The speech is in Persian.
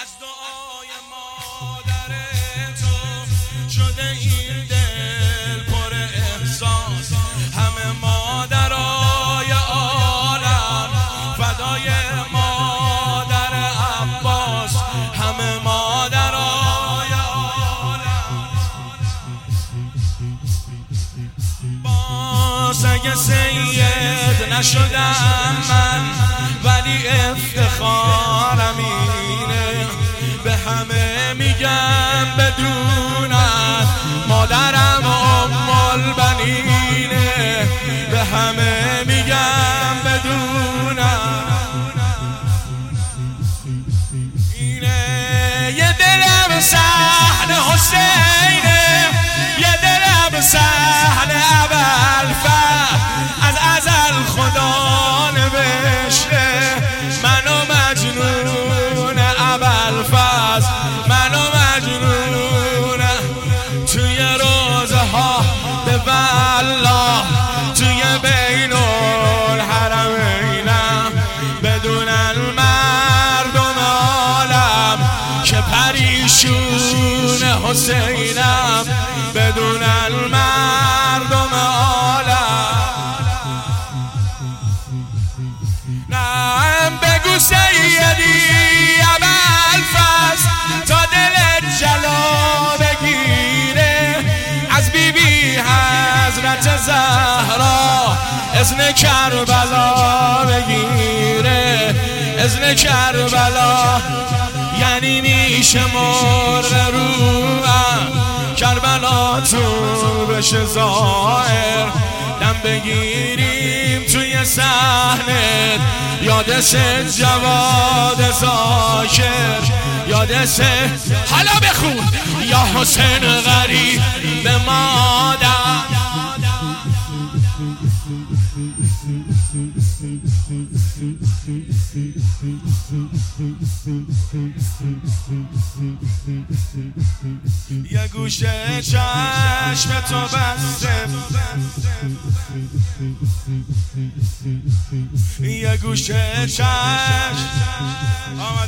از دعای مادر تو شده این دل پر احساس. همه مادرای عالم فدای مادر عباس. همه مادرای عالم باز اگه سید نشدم من ولی افتخارم اینه به همه میگم بدونن مادرم ام البنینه. به همه میگم بدونن اینه. یه دلم صحن حسینه، یه دلم صحن ابوالفضل. از ازل خدا نوشته منو مجنون ابوالفضل، منو مجنون. توی روزه ها به والله توی بین الحرمینم بدونن مردم عالم که پریشون حسینم. بدونن مردم عالم. نعم بگو سیدی ابوالفضل تا دلت جلا بگیره. از بیبی حضرت زهرا اذن کربلا بگیره. اذن کربلا یعنی میشه مرغ روم کربلا تو بشه ظاهر. دم بگیریم توی صحنت یاد سه جواد زاکر. یاد سه حالا بخون یا حسین غریب به مادر. یه گوشه چشم تو بسته، یه گوشه چشم